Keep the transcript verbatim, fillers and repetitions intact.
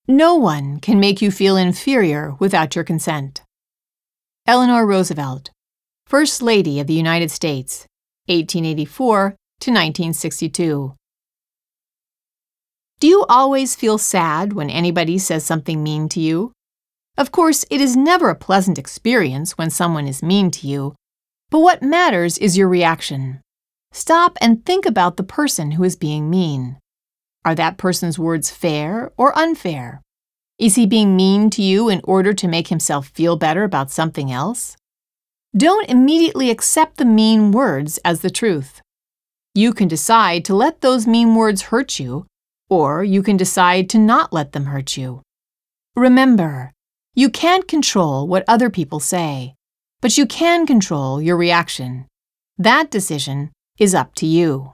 No one can make you feel inferior without your consent. Eleanor Roosevelt, First Lady of the United States, eighteen eighty-four to nineteen sixty-two. Do you always feel sad when anybody says something mean to you? Of course, it is never a pleasant experience when someone is mean to you, but what matters is your reaction. Stop and think about the person who is being mean. Are that person's words fair or unfair? Is he being mean to you in order to make himself feel better about something else? Don't immediately accept the mean words as the truth. You can decide to let those mean words hurt you, or you can decide to not let them hurt you. Remember, you can't control what other people say, but you can control your reaction. That decision is up to you.